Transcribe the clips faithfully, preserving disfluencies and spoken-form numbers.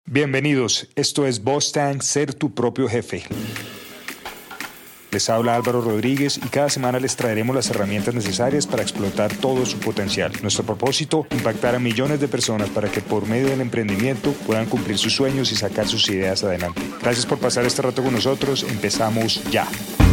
Bienvenidos, esto es Boss Tank, ser tu propio jefe. Les habla Álvaro Rodríguez y cada semana les traeremos las herramientas necesarias para explotar todo su potencial. Nuestro propósito, impactar a millones de personas para que por medio del emprendimiento puedan cumplir sus sueños y sacar sus ideas adelante. Gracias por pasar este rato con nosotros, empezamos ya.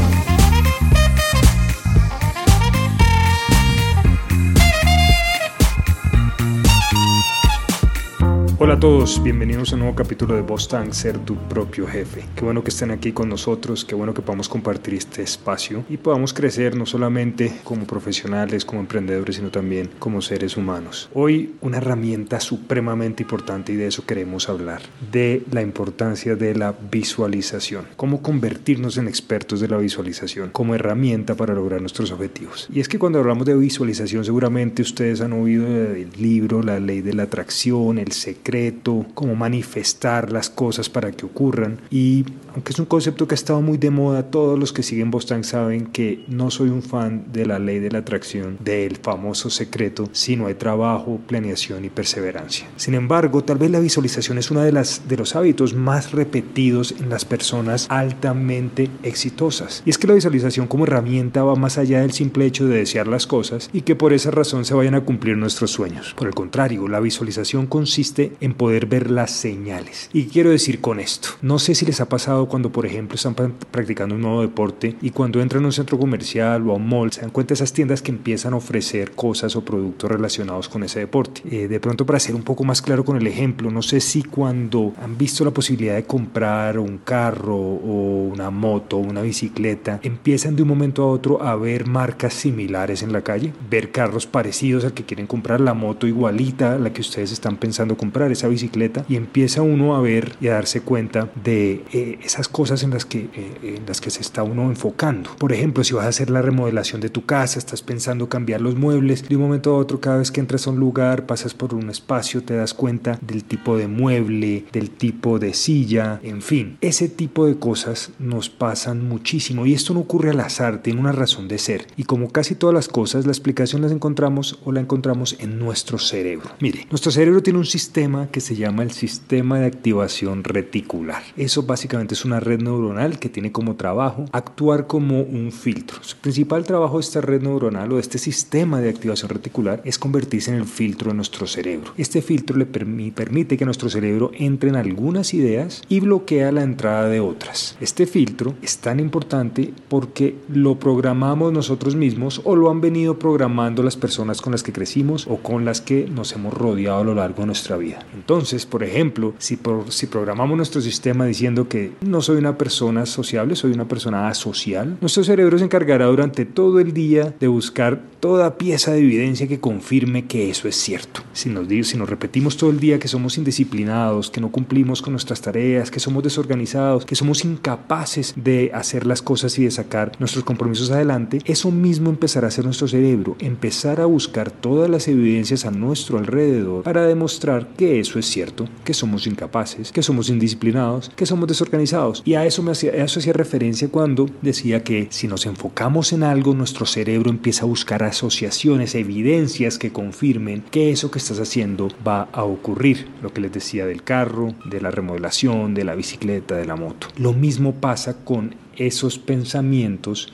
Hola a todos, bienvenidos a un nuevo capítulo de Boss Tank, ser tu propio jefe. Qué bueno que estén aquí con nosotros, qué bueno que podamos compartir este espacio y podamos crecer no solamente como profesionales, como emprendedores, sino también como seres humanos. Hoy una herramienta supremamente importante y de eso queremos hablar, de la importancia de la visualización. Cómo convertirnos en expertos de la visualización como herramienta para lograr nuestros objetivos. Y es que cuando hablamos de visualización seguramente ustedes han oído del libro La Ley de la Atracción, el secreto, cómo manifestar las cosas para que ocurran, y aunque es un concepto que ha estado muy de moda, todos los que siguen Boss Tank saben que no soy un fan de la ley de la atracción, del famoso secreto, sino hay trabajo, planeación y perseverancia. Sin embargo, tal vez la visualización es uno de, las, de los hábitos más repetidos en las personas altamente exitosas, y es que la visualización como herramienta va más allá del simple hecho de desear las cosas y que por esa razón se vayan a cumplir nuestros sueños. Por el contrario, la visualización consiste en poder ver las señales. ¿Y qué quiero decir con esto? No sé si les ha pasado cuando, por ejemplo, están practicando un nuevo deporte y cuando entran a un centro comercial o a un mall, se dan cuenta de esas tiendas que empiezan a ofrecer cosas o productos relacionados con ese deporte. Eh, de pronto, para ser un poco más claro con el ejemplo, no sé si cuando han visto la posibilidad de comprar un carro o una moto o una bicicleta, empiezan de un momento a otro a ver marcas similares en la calle, ver carros parecidos al que quieren comprar, la moto igualita a la que ustedes están pensando comprar, esa bicicleta, y empieza uno a ver y a darse cuenta de eh, esas cosas en las que eh, en las que se está uno enfocando. Por ejemplo, si vas a hacer la remodelación de tu casa, estás pensando cambiar los muebles, de un momento a otro, cada vez que entras a un lugar, pasas por un espacio, te das cuenta del tipo de mueble, del tipo de silla, en fin, ese tipo de cosas nos pasan muchísimo, y esto no ocurre al azar, tiene una razón de ser, y como casi todas las cosas, la explicación la encontramos o la encontramos en nuestro cerebro. Mire, nuestro cerebro tiene un sistema que se llama el sistema de activación reticular. Eso básicamente es una red neuronal que tiene como trabajo actuar como un filtro. Su principal trabajo de esta red neuronal o de este sistema de activación reticular es convertirse en el filtro de nuestro cerebro. Este filtro le permi- permite que nuestro cerebro entre en algunas ideas y bloquea la entrada de otras. Este filtro es tan importante porque lo programamos nosotros mismos o lo han venido programando las personas con las que crecimos o con las que nos hemos rodeado a lo largo de nuestra vida. Entonces, por ejemplo, si, por, si programamos nuestro sistema diciendo que no soy una persona sociable, soy una persona asocial, nuestro cerebro se encargará durante todo el día de buscar toda pieza de evidencia que confirme que eso es cierto. Si nos, si nos repetimos todo el día que somos indisciplinados, que no cumplimos con nuestras tareas, que somos desorganizados, que somos incapaces de hacer las cosas y de sacar nuestros compromisos adelante, eso mismo empezará a hacer nuestro cerebro, empezar a buscar todas las evidencias a nuestro alrededor para demostrar que eso es cierto, que somos incapaces, que somos indisciplinados, que somos desorganizados. Y a eso me hacía, a eso hacía referencia cuando decía que si nos enfocamos en algo, nuestro cerebro empieza a buscar asociaciones, evidencias que confirmen que eso que estás haciendo va a ocurrir. Lo que les decía del carro, de la remodelación, de la bicicleta, de la moto. Lo mismo pasa con esos pensamientos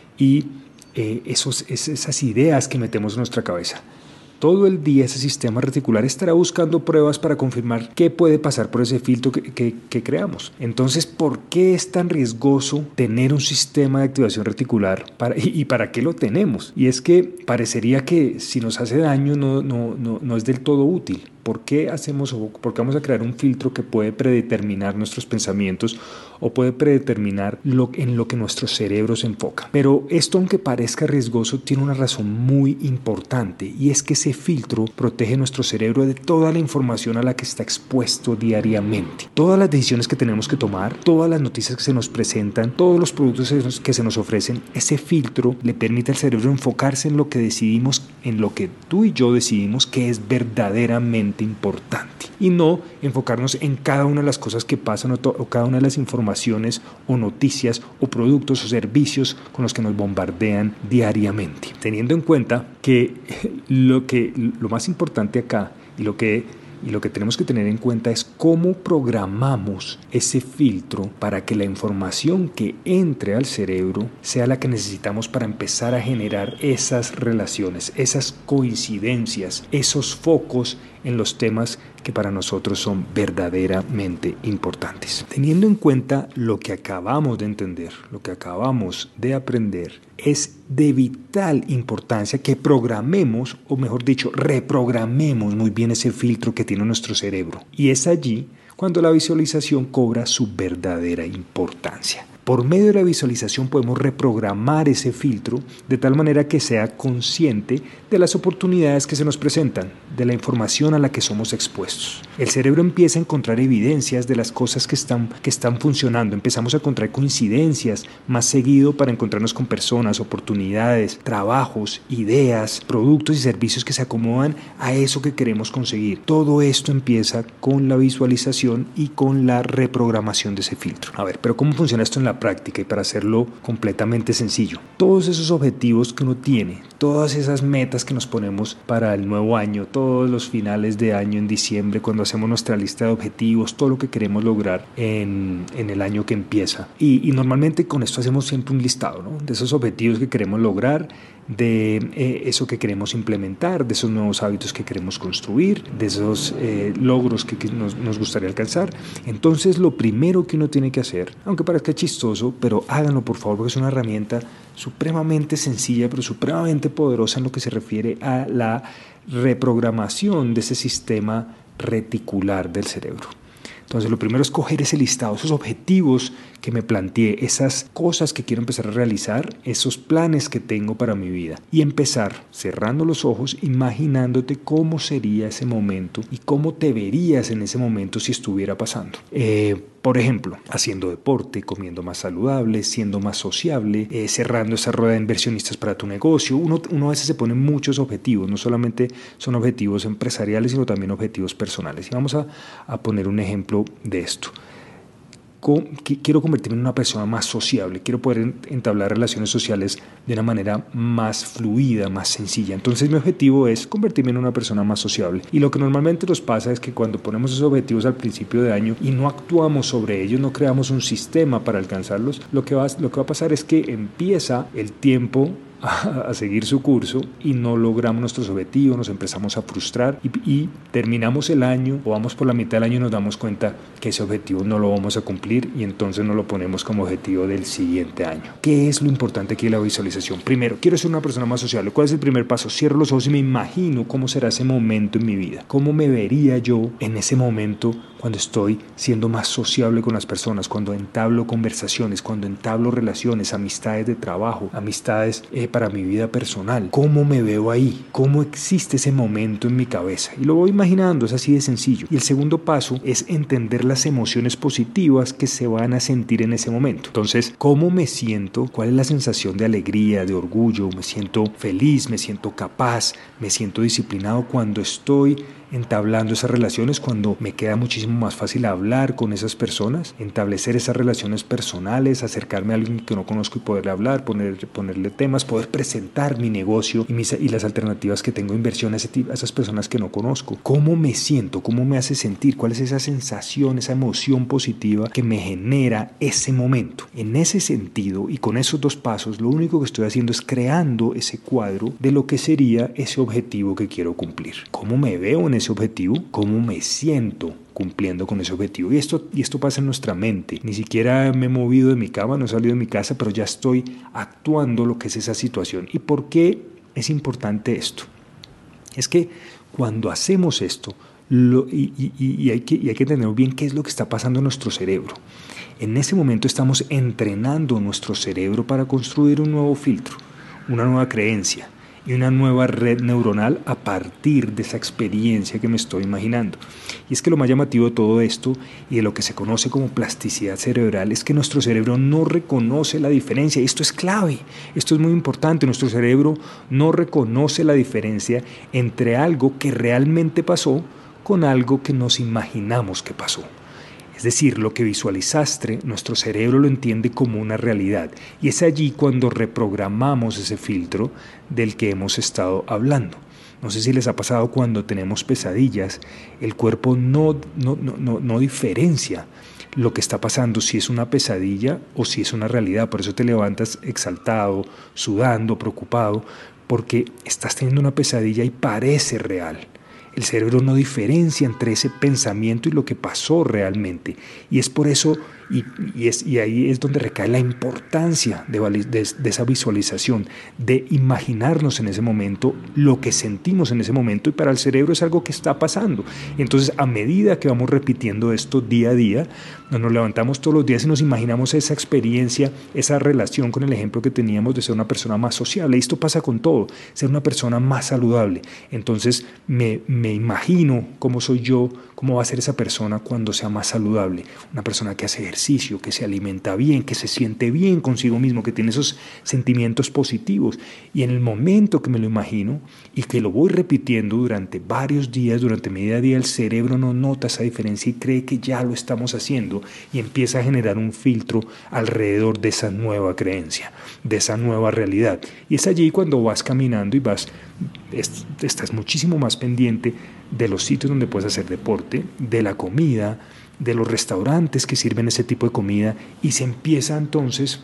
y eh, esos, esas ideas que metemos en nuestra cabeza. Todo el día ese sistema reticular estará buscando pruebas para confirmar qué puede pasar por ese filtro que, que, que creamos. Entonces, ¿por qué es tan riesgoso tener un sistema de activación reticular? Para, y, y para qué lo tenemos? Y es que parecería que si nos hace daño no, no, no, no es del todo útil. ¿Por qué hacemos o por qué vamos a crear un filtro que puede predeterminar nuestros pensamientos o puede predeterminar lo, en lo que nuestro cerebro se enfoca? Pero esto, aunque parezca riesgoso, tiene una razón muy importante, y es que ese filtro protege nuestro cerebro de toda la información a la que está expuesto diariamente. Todas las decisiones que tenemos que tomar, todas las noticias que se nos presentan, todos los productos que se nos, que se nos ofrecen, ese filtro le permite al cerebro enfocarse en lo que decidimos, en lo que tú y yo decidimos que es verdaderamente importante, y no enfocarnos en cada una de las cosas que pasan o, to- o cada una de las informaciones o noticias o productos o servicios con los que nos bombardean diariamente, teniendo en cuenta que lo que lo más importante acá y lo que y lo que tenemos que tener en cuenta es cómo programamos ese filtro para que la información que entre al cerebro sea la que necesitamos para empezar a generar esas relaciones, esas coincidencias, esos focos en los temas que para nosotros son verdaderamente importantes. Teniendo en cuenta lo que acabamos de entender, lo que acabamos de aprender, es de vital importancia que programemos, o mejor dicho, reprogramemos muy bien ese filtro que tiene nuestro cerebro. Y es allí cuando la visualización cobra su verdadera importancia. Por medio de la visualización podemos reprogramar ese filtro de tal manera que sea consciente de las oportunidades que se nos presentan, de la información a la que somos expuestos. El cerebro empieza a encontrar evidencias de las cosas que están, que están funcionando. Empezamos a encontrar coincidencias más seguido para encontrarnos con personas, oportunidades, trabajos, ideas, productos y servicios que se acomodan a eso que queremos conseguir. Todo esto empieza con la visualización y con la reprogramación de ese filtro. A ver, pero ¿cómo funciona esto en la práctica? Y para hacerlo completamente sencillo, todos esos objetivos que uno tiene, todas esas metas que nos ponemos para el nuevo año, todos los finales de año en diciembre, cuando hacemos nuestra lista de objetivos, todo lo que queremos lograr en, en el año que empieza. Y, y normalmente con esto hacemos siempre un listado, ¿no? De esos objetivos que queremos lograr, de eh, eso que queremos implementar, de esos nuevos hábitos que queremos construir, de esos eh, logros que, que nos, nos gustaría alcanzar. Entonces lo primero que uno tiene que hacer, aunque parezca chistoso, pero háganlo por favor, porque es una herramienta supremamente sencilla pero supremamente poderosa en lo que se refiere a la reprogramación de ese sistema reticular del cerebro. Entonces lo primero es coger ese listado, esos objetivos que me planteé, esas cosas que quiero empezar a realizar, esos planes que tengo para mi vida, y empezar cerrando los ojos, imaginándote cómo sería ese momento y cómo te verías en ese momento si estuviera pasando. Eh, por ejemplo, haciendo deporte, comiendo más saludable, siendo más sociable, eh, cerrando esa rueda de inversionistas para tu negocio. Uno, uno a veces se pone muchos objetivos, no solamente son objetivos empresariales, sino también objetivos personales. Y vamos a, a poner un ejemplo de esto. Quiero convertirme en una persona más sociable, quiero poder entablar relaciones sociales de una manera más fluida, más sencilla. Entonces mi objetivo es convertirme en una persona más sociable. Y lo que normalmente nos pasa es que cuando ponemos esos objetivos al principio de año y no actuamos sobre ellos, no creamos un sistema para alcanzarlos, lo que va, lo que va a pasar es que empieza el tiempo a seguir su curso y no logramos nuestros objetivos, nos empezamos a frustrar y, y terminamos el año o vamos por la mitad del año y nos damos cuenta que ese objetivo no lo vamos a cumplir y entonces nos lo ponemos como objetivo del siguiente año. ¿Qué es lo importante aquí de la visualización? Primero, quiero ser una persona más sociable. ¿Cuál es el primer paso? Cierro los ojos y me imagino cómo será ese momento en mi vida. ¿Cómo me vería yo en ese momento cuando estoy siendo más sociable con las personas, cuando entablo conversaciones, cuando entablo relaciones, amistades de trabajo, amistades eh, para mi vida personal? ¿Cómo me veo ahí? ¿Cómo existe ese momento en mi cabeza? Y lo voy imaginando, es así de sencillo. Y el segundo paso es entender las emociones positivas que se van a sentir en ese momento. Entonces, ¿cómo me siento? ¿Cuál es la sensación de alegría, de orgullo? ¿Me siento feliz? ¿Me siento capaz? ¿Me siento disciplinado cuando estoy entablando esas relaciones, cuando me queda muchísimo más fácil hablar con esas personas, establecer esas relaciones personales, acercarme a alguien que no conozco y poderle hablar, poner, ponerle temas, poder presentar mi negocio y, mis, y las alternativas que tengo de inversión a, ese, a esas personas que no conozco? ¿Cómo me siento? ¿Cómo me hace sentir? ¿Cuál es esa sensación, esa emoción positiva que me genera ese momento? En ese sentido y con esos dos pasos, lo único que estoy haciendo es creando ese cuadro de lo que sería ese objetivo que quiero cumplir. ¿Cómo me veo en ese objetivo? ¿Cómo me siento cumpliendo con ese objetivo? Y esto, y esto pasa en nuestra mente. Ni siquiera me he movido de mi cama, no he salido de mi casa, pero ya estoy actuando lo que es esa situación. ¿Y por qué es importante esto? Es que cuando hacemos esto, lo, y, y, y, hay que, y hay que entender bien qué es lo que está pasando en nuestro cerebro. En ese momento estamos entrenando nuestro cerebro para construir un nuevo filtro, una nueva creencia y una nueva red neuronal a partir de esa experiencia que me estoy imaginando. Y es que lo más llamativo de todo esto y de lo que se conoce como plasticidad cerebral es que nuestro cerebro no reconoce la diferencia. Esto es clave, esto es muy importante. Nuestro cerebro no reconoce la diferencia entre algo que realmente pasó con algo que nos imaginamos que pasó. Es decir, lo que visualizaste, nuestro cerebro lo entiende como una realidad. Y es allí cuando reprogramamos ese filtro del que hemos estado hablando. No sé si les ha pasado cuando tenemos pesadillas, el cuerpo no, no, no, no, no diferencia lo que está pasando, si es una pesadilla o si es una realidad. Por eso te levantas exaltado, sudando, preocupado, porque estás teniendo una pesadilla y parece real. El cerebro no diferencia entre ese pensamiento y lo que pasó realmente. Y es por eso, y, y, es, y ahí es donde recae la importancia de, de, de esa visualización, de imaginarnos en ese momento lo que sentimos en ese momento, y para el cerebro es algo que está pasando. Entonces, a medida que vamos repitiendo esto día a día, nos levantamos todos los días y nos imaginamos esa experiencia, esa relación con el ejemplo que teníamos de ser una persona más sociable. Y esto pasa con todo, ser una persona más saludable. Entonces, me, me imagino cómo soy yo, cómo va a ser esa persona cuando sea más saludable. Una persona que hace ejercicio, que se alimenta bien, que se siente bien consigo mismo, que tiene esos sentimientos positivos. Y en el momento que me lo imagino y que lo voy repitiendo durante varios días, durante media día, el cerebro no nota esa diferencia y cree que ya lo estamos haciendo y empieza a generar un filtro alrededor de esa nueva creencia, de esa nueva realidad. Y es allí cuando vas caminando y vas, estás muchísimo más pendiente de los sitios donde puedes hacer deporte, de la comida, de los restaurantes que sirven ese tipo de comida, y se empieza entonces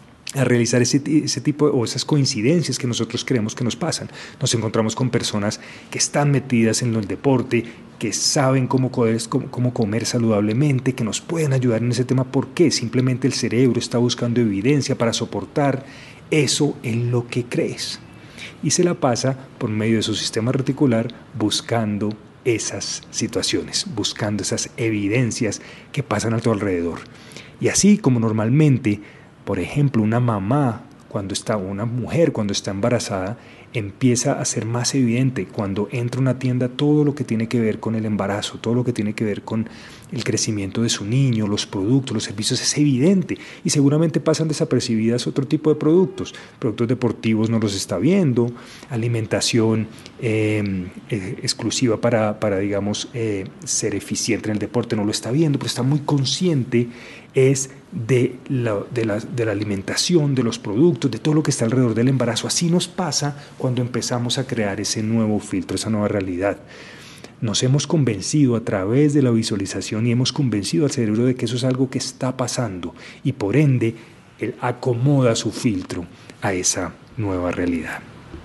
a realizar ese, ese tipo de, o esas coincidencias que nosotros creemos que nos pasan. Nos encontramos con personas que están metidas en el deporte, que saben cómo comer, cómo, cómo comer saludablemente, que nos pueden ayudar en ese tema. ¿Por qué? Simplemente el cerebro está buscando evidencia para soportar eso en lo que crees. Y se la pasa por medio de su sistema reticular buscando esas situaciones, buscando esas evidencias que pasan a tu alrededor. Y así como normalmente, por ejemplo, una mamá, cuando está, una mujer cuando está embarazada, empieza a ser más evidente cuando entra a una tienda todo lo que tiene que ver con el embarazo, todo lo que tiene que ver con el crecimiento de su niño, los productos, los servicios, es evidente, y seguramente pasan desapercibidas otro tipo de productos. Productos deportivos no los está viendo, alimentación eh, eh, exclusiva para, para digamos, eh, ser eficiente en el deporte no lo está viendo, pero está muy consciente es de la, de, la, de la alimentación, de los productos, de todo lo que está alrededor del embarazo. Así nos pasa cuando empezamos a crear ese nuevo filtro, esa nueva realidad. Nos hemos convencido a través de la visualización y hemos convencido al cerebro de que eso es algo que está pasando, y por ende él acomoda su filtro a esa nueva realidad.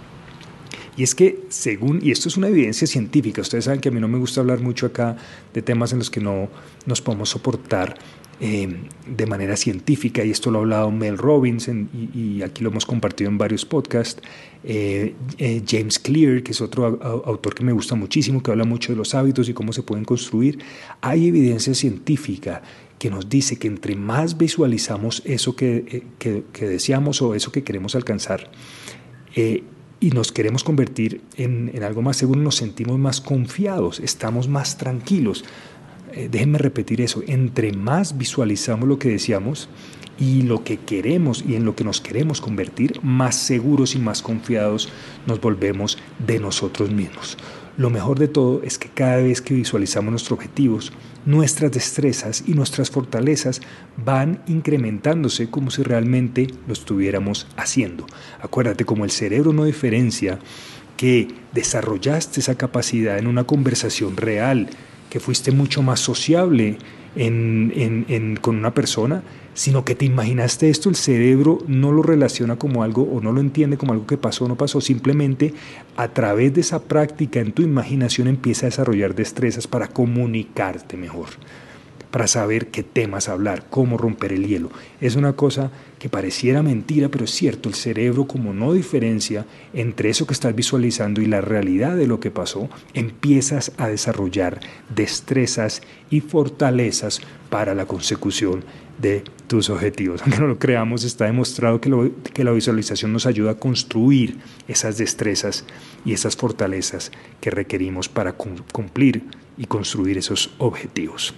Y es que según, y esto es una evidencia científica, ustedes saben que a mí no me gusta hablar mucho acá de temas en los que no nos podemos soportar eh, de manera científica, y esto lo ha hablado Mel Robbins en, y, y aquí lo hemos compartido en varios podcasts, eh, eh, James Clear, que es otro a, autor que me gusta muchísimo, que habla mucho de los hábitos y cómo se pueden construir. Hay evidencia científica que nos dice que entre más visualizamos eso que, que, que deseamos o eso que queremos alcanzar, eh, y nos queremos convertir en, en algo más seguro, nos sentimos más confiados, estamos más tranquilos. Eh, déjenme repetir eso, entre más visualizamos lo que deseamos y lo que queremos y en lo que nos queremos convertir, más seguros y más confiados nos volvemos de nosotros mismos. Lo mejor de todo es que cada vez que visualizamos nuestros objetivos, nuestras destrezas y nuestras fortalezas van incrementándose como si realmente lo estuviéramos haciendo. Acuérdate, como el cerebro no diferencia que desarrollaste esa capacidad en una conversación real, que fuiste mucho más sociable en, en, en, con una persona, sino que te imaginaste esto, el cerebro no lo relaciona como algo o no lo entiende como algo que pasó o no pasó, simplemente a través de esa práctica en tu imaginación empieza a desarrollar destrezas para comunicarte mejor, para saber qué temas hablar, cómo romper el hielo. Es una cosa que pareciera mentira, pero es cierto, el cerebro, como no diferencia entre eso que estás visualizando y la realidad de lo que pasó, empiezas a desarrollar destrezas y fortalezas para la consecución de tus objetivos. Aunque no lo creamos, está demostrado que, lo, que la visualización nos ayuda a construir esas destrezas y esas fortalezas que requerimos para cumplir y construir esos objetivos.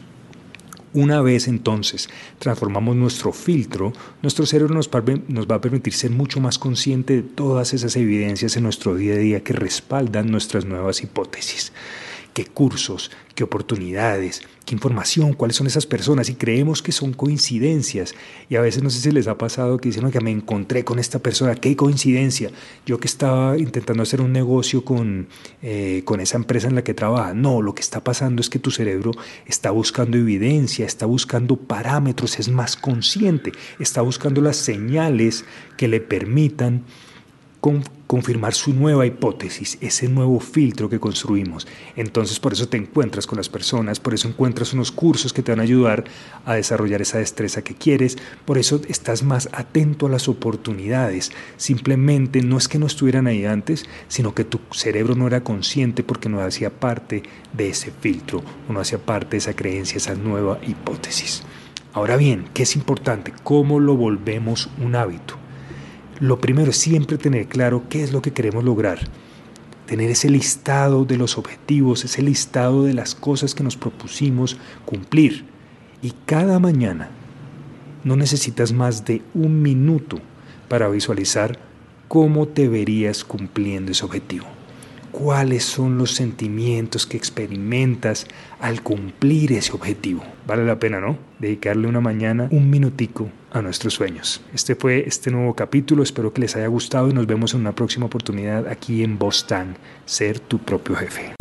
Una vez entonces transformamos nuestro filtro, nuestro cerebro nos, nos va a permitir ser mucho más consciente de todas esas evidencias en nuestro día a día que respaldan nuestras nuevas hipótesis. qué cursos, qué oportunidades, qué información, cuáles son esas personas, y creemos que son coincidencias. Y a veces no sé si les ha pasado que dicen, que me encontré con esta persona, qué coincidencia, yo que estaba intentando hacer un negocio con, eh, con esa empresa en la que trabaja. No, lo que está pasando es que tu cerebro está buscando evidencia, está buscando parámetros, es más consciente, está buscando las señales que le permitan Con, confirmar su nueva hipótesis, ese nuevo filtro que construimos. Entonces por eso te encuentras con las personas, por eso encuentras unos cursos que te van a ayudar a desarrollar esa destreza que quieres, por eso estás más atento a las oportunidades. Simplemente no es que no estuvieran ahí antes, sino que tu cerebro no era consciente porque no hacía parte de ese filtro, o no hacía parte de esa creencia, esa nueva hipótesis. Ahora bien, ¿qué es importante? ¿Cómo lo volvemos un hábito? Lo primero es siempre tener claro qué es lo que queremos lograr, tener ese listado de los objetivos, ese listado de las cosas que nos propusimos cumplir. Y cada mañana no necesitas más de un minuto para visualizar cómo te verías cumpliendo ese objetivo. ¿Cuáles son los sentimientos que experimentas al cumplir ese objetivo? Vale la pena, ¿no? Dedicarle una mañana, un minutico a nuestros sueños. Este fue este nuevo capítulo, espero que les haya gustado y nos vemos en una próxima oportunidad aquí en Bostang, ser tu propio jefe.